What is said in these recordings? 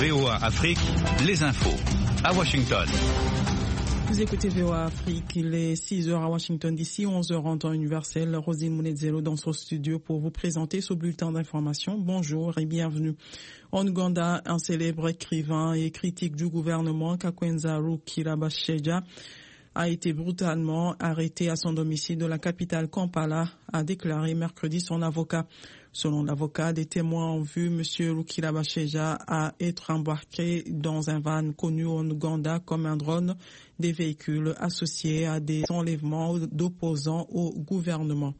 VOA Afrique, les infos. À Washington. Vous écoutez VOA Afrique, il est 6h à Washington d'ici, 11h en temps universel. Rosine Mounezelo dans son studio pour vous présenter ce bulletin d'information. Bonjour et bienvenue. En Ouganda, un célèbre écrivain et critique du gouvernement, Kakwenza Rukirabasheja, a été brutalement arrêté à son domicile de la capitale Kampala, a déclaré mercredi son avocat. Selon l'avocat, des témoins ont vu M. Rukirabasheja à être embarqué dans un van connu en Ouganda comme un drone, des véhicules associés à des enlèvements d'opposants au gouvernement.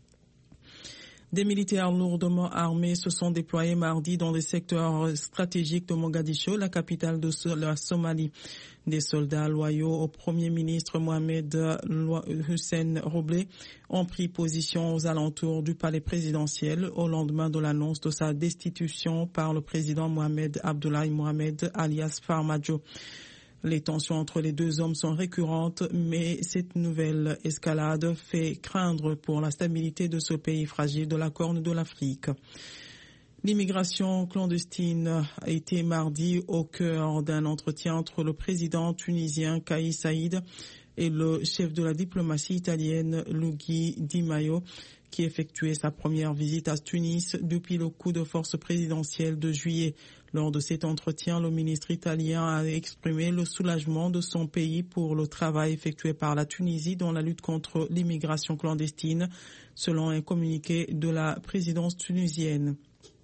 Des militaires lourdement armés se sont déployés mardi dans des secteurs stratégiques de Mogadiscio, la capitale de la Somalie. Des soldats loyaux au Premier ministre Mohamed Hussein Roble ont pris position aux alentours du palais présidentiel au lendemain de l'annonce de sa destitution par le président Mohamed Abdoulaye Mohamed alias Farmajo. Les tensions entre les deux hommes sont récurrentes, mais cette nouvelle escalade fait craindre pour la stabilité de ce pays fragile de la Corne de l'Afrique. L'immigration clandestine a été mardi au cœur d'un entretien entre le président tunisien Kais Saïd et le chef de la diplomatie italienne Luigi Di Maio, qui effectuait sa première visite à Tunis depuis le coup de force présidentiel de juillet. Lors de cet entretien, le ministre italien a exprimé le soulagement de son pays pour le travail effectué par la Tunisie dans la lutte contre l'immigration clandestine, selon un communiqué de la présidence tunisienne.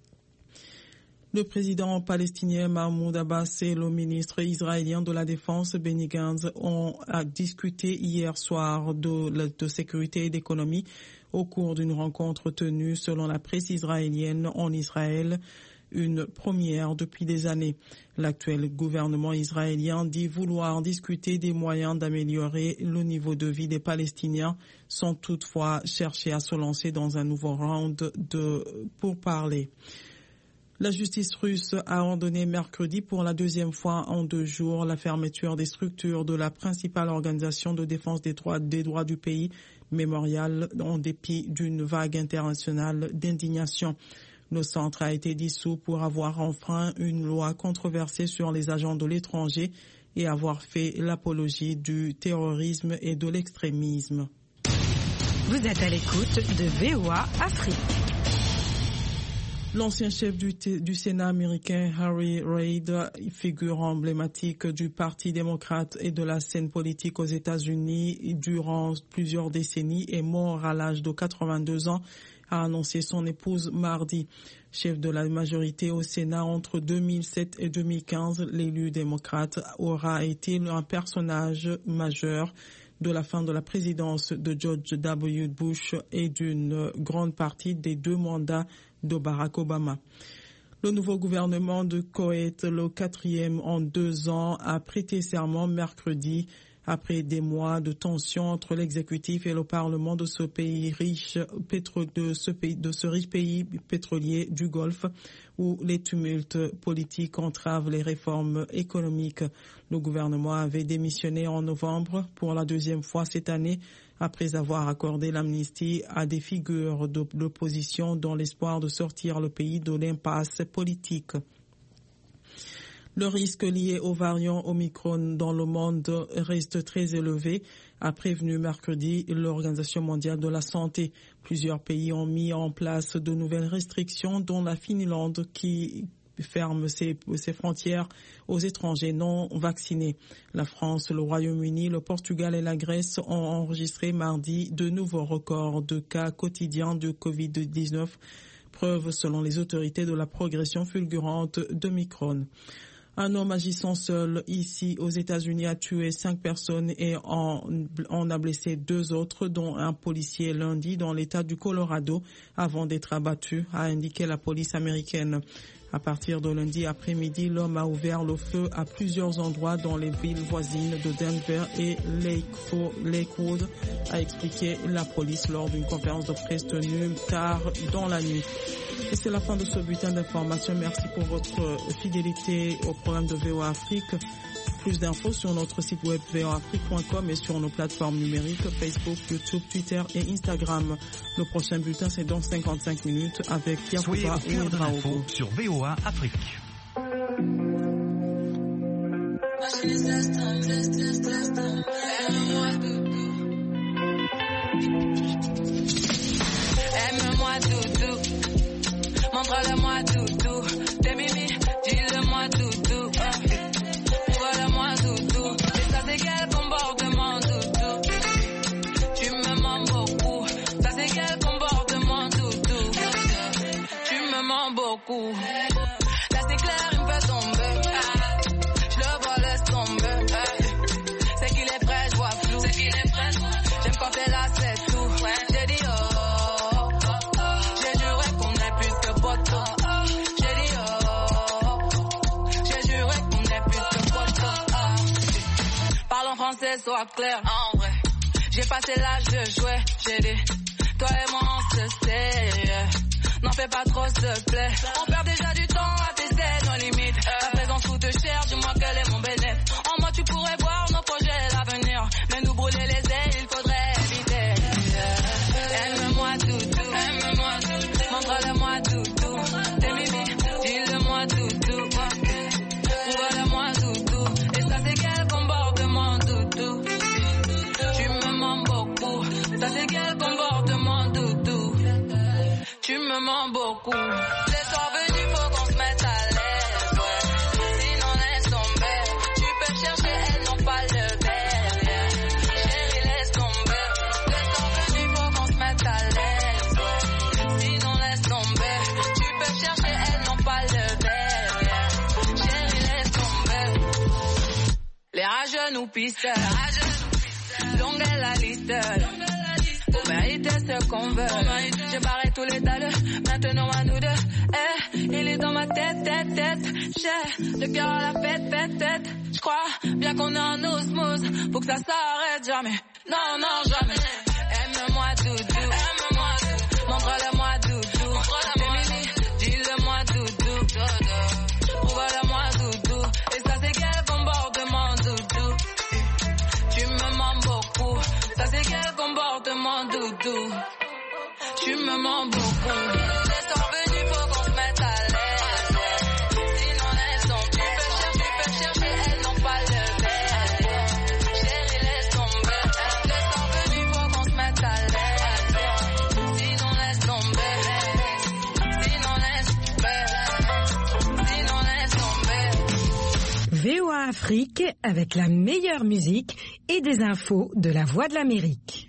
Le président palestinien Mahmoud Abbas et le ministre israélien de la Défense Benny Gantz ont discuté hier soir de sécurité et d'économie au cours d'une rencontre tenue selon la presse israélienne en Israël, une première depuis des années. L'actuel gouvernement israélien dit vouloir discuter des moyens d'améliorer le niveau de vie des Palestiniens sans toutefois chercher à se lancer dans un nouveau round de pourparlers. La justice russe a ordonné mercredi pour la deuxième fois en 2 jours la fermeture des structures de la principale organisation de défense des droits du pays, Mémorial, en dépit d'une vague internationale d'indignation. Le centre a été dissous pour avoir enfreint une loi controversée sur les agents de l'étranger et avoir fait l'apologie du terrorisme et de l'extrémisme. Vous êtes à l'écoute de VOA Afrique. L'ancien chef du Sénat américain Harry Reid, figure emblématique du Parti démocrate et de la scène politique aux États-Unis durant plusieurs décennies, est mort à l'âge de 82 ans, a annoncé son épouse mardi. Chef de la majorité au Sénat entre 2007 et 2015, l'élu démocrate aura été un personnage majeur de la fin de la présidence de George W. Bush et d'une grande partie des 2 mandats de Barack Obama. Le nouveau gouvernement de Koweït, le 4e en 2 ans, a prêté serment mercredi après des mois de tension entre l'exécutif et le parlement de ce pays riche, de ce riche pays pétrolier du Golfe, où les tumultes politiques entravent les réformes économiques. Le gouvernement avait démissionné en novembre pour la 2e fois cette année, après avoir accordé l'amnistie à des figures de l'opposition dans l'espoir de sortir le pays de l'impasse politique. Le risque lié au variant Omicron dans le monde reste très élevé, a prévenu mercredi l'Organisation mondiale de la santé. Plusieurs pays ont mis en place de nouvelles restrictions, dont la Finlande qui ferme ses frontières aux étrangers non vaccinés. La France, le Royaume-Uni, le Portugal et la Grèce ont enregistré mardi de nouveaux records de cas quotidiens de Covid-19, preuve selon les autorités de la progression fulgurante d'Omicron. Un homme agissant seul ici aux États-Unis a tué 5 personnes et en a blessé 2 autres, dont un policier lundi dans l'État du Colorado, avant d'être abattu, a indiqué la police américaine. À partir de lundi après-midi, l'homme a ouvert le feu à plusieurs endroits dans les villes voisines de Denver et Lakewood, a expliqué la police lors d'une conférence de presse tenue tard dans la nuit. Et c'est la fin de ce bulletin d'information. Merci pour votre fidélité au programme de VOA Afrique. Plus d'infos sur notre site web voaafrique.com et sur nos plateformes numériques Facebook, YouTube, Twitter et Instagram. Le prochain bulletin, c'est dans 55 minutes avec Yakuba Ouedraogo. Sur VOA Afrique. Aime-moi doudou, montre-le-moi doudou. T'es mimi, dis-le-moi doudou. Prouve-le-moi doudou. Et ça c'est quel comportement doudou. Tu me mens beaucoup. Ça c'est quel comportement doudou. Tu me mens beaucoup. Là c'est clair, il me fait tomber. Je le vois, laisse tomber. C'est qu'il est prêt, je vois flou. J'aime quand t'es là, c'est tout. J'ai dit oh. J'ai juré qu'on est plus que potos. J'ai dit oh. J'ai juré qu'on est plus que potos. Parle en français, sois clair. En vrai, j'ai passé l'âge de jouer. J'ai dit, toi et moi on se sait. N'en fais pas trop, s'il te plaît. On perd déjà du temps à tester nos limites. Ta présence coûte cher, dis-moi quel est mon bénéfice. En moi tu pourrais voir nos projets, l'avenir. Mais nous brûler les ailes, il faudrait éviter. Aime-moi doudou, montre-le-moi doudou. T'es mimi, dis-le-moi doudou. Prouve-le-moi doudou. Et ça c'est quel comportement doudou. Tu me mens beaucoup. Ça c'est quel comportement doudou. Tu me mens beaucoup. Les soirs venus, faut qu'on se mette à l'aise, ouais. Sinon laisse tomber. Tu peux chercher, elles n'ont pas le verre, yeah. Chérie, laisse tomber. Les soirs venus, faut qu'on se mette à l'aise, ouais. Sinon laisse tomber. Tu peux chercher, elles n'ont pas le verre, yeah. Chérie, laisse tomber. Les rageux nous pistolent. Longue est la liste. Pour mériter ce qu'on veut. J'ai barré tous les dalles, maintenant à nous deux. Il est dans ma tête. J'ai le cœur à la fête. J'crois bien qu'on est en osmose. Faut que ça s'arrête jamais. Non, jamais. Aime-moi doudou. Montre-le-moi doudou. T'es mimi, dis-le-moi doudou. Prouve-le-moi doudou. Et ça c'est quel comportement doudou. Tu me mens beaucoup. Ça c'est quel comportement doudou. Tu me mens beaucoup. Les soirs venus, faut qu'on se mette à l'aise, ouais. Sinon laisse tomber. Tu peux chercher, elles n'ont pas le verre. Chérie, laisse tomber. Les soirs venus, faut qu'on se mette à l'aise. Sinon laisse tomber. Sinon laisse tomber. VOA Afrique avec la meilleure musique et des infos de la Voix de l'Amérique.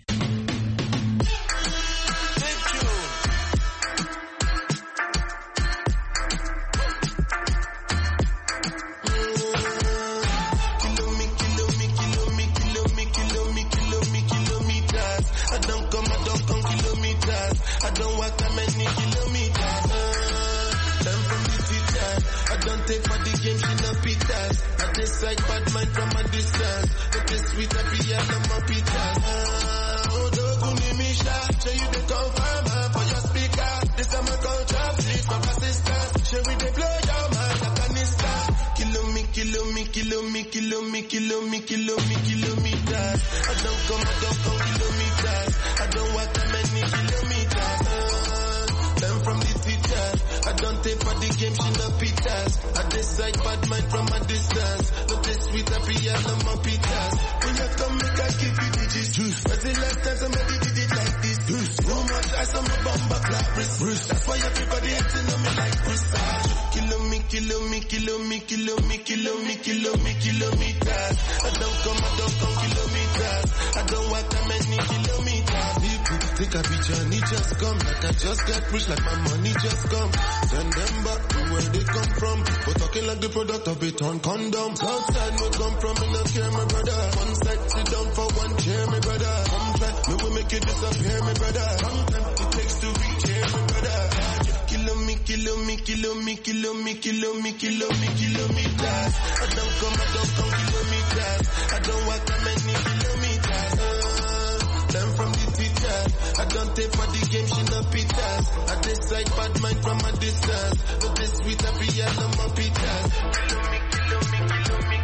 Like bad mind from a distance. But this sweet happy and I'm a pitas. Oh, don't Misha. Show you the confirm for your speaker. This time I culture, please my persistence. Show we they blow your mind like a nista. Kilometers. I don't come kilometers. I don't walk that many kilometers. Learn from the teacher. I don't take for the game, she no pitas. I decide bad mind from a distance. But this sweet happy and I'm a pitas. When you come, make I give you digits. That's the last time somebody did it like this. So much ice on my bumper clap wrist. That's why everybody hating on me like Chris. Kilometers. I don't come kilometers. I don't walk that many kilometers. People take a picture and it just come. Like I just got rich, like my money just come. Send them back to where they come from. But talking like the product of a torn condom. Outside no come from, me no care, my brother. One side sit down for one chair, my brother. Come try, me will make you disappear, my brother. Sometimes it takes to reach here, my brother. Kilometers. I don't come kilometers. I don't walk that many kilometers. Learn from the teacher. I don't take for the game, she no pitas. I decide bad mind from a distance. But this sweet happy and I'm a pitas. Kilometers.